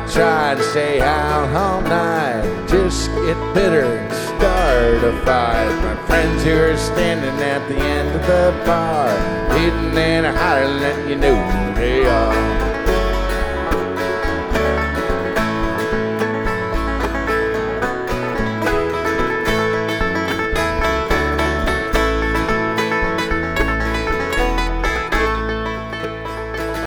try to stay out all night, just get bitter and start a fight. My friends who are standing at the end of the bar, hitting and hollering, letting you know they